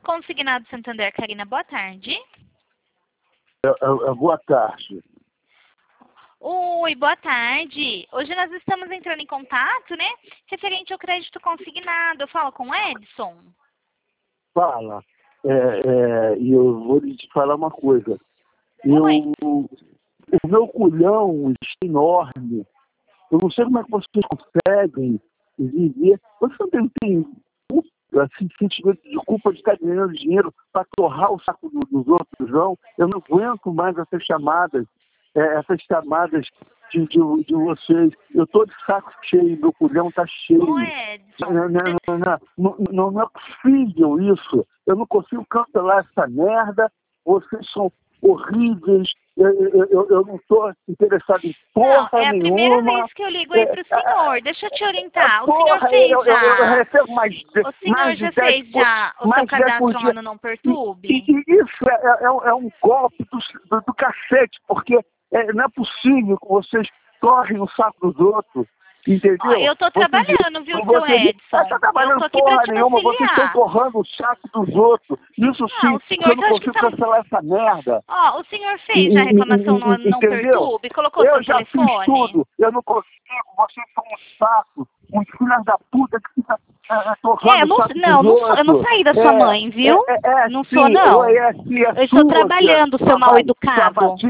Consignado Santander, Karina, boa tarde. Boa tarde. Oi, boa tarde. Hoje nós estamos entrando em contato, né? Referente ao crédito consignado. Eu falo com o Edson? Fala. E eu vou te falar uma coisa. Oi. O meu culhão está enorme. Eu não sei como é que vocês conseguem viver. Você não tem assim, sentimento de culpa de estar ganhando dinheiro para torrar o saco dos outros, não? Eu não aguento mais essas chamadas de vocês. Eu estou de saco cheio, meu culhão está cheio. Ô, Edson. Não é possível isso. Eu não consigo cancelar essa merda. Vocês são horríveis. Eu não estou interessado em porra Não, é a nenhuma. primeira vez que eu ligo aí pro senhor. Deixa eu te orientar. O senhor Porra, fez eu já... recebo mais O senhor já fez já o seu cadastro lá no Não Perturbe? E isso é um golpe do cacete, porque não é possível que vocês torrem o saco dos outros, entendeu? Ó, eu tô trabalhando, viu, seu Edson? Não tá trabalhando Eu tô aqui pra porra te nenhuma, vocês estão auxiliar. torrando o saco dos outros. Isso sim, o senhor porque eu não tá, acho que consigo tá... cancelar essa merda. Ó, o senhor fez já a reclamação no Não Entendeu? Perturbe? Colocou seu Eu já fiz telefone? tudo, eu não consigo, vocês são um saco, uns filhos da puta que fica torrando o saco dos outros. Eu não saí da sua mãe, viu? Não sim, sou, não. É Eu estou trabalhando, seu mal educado.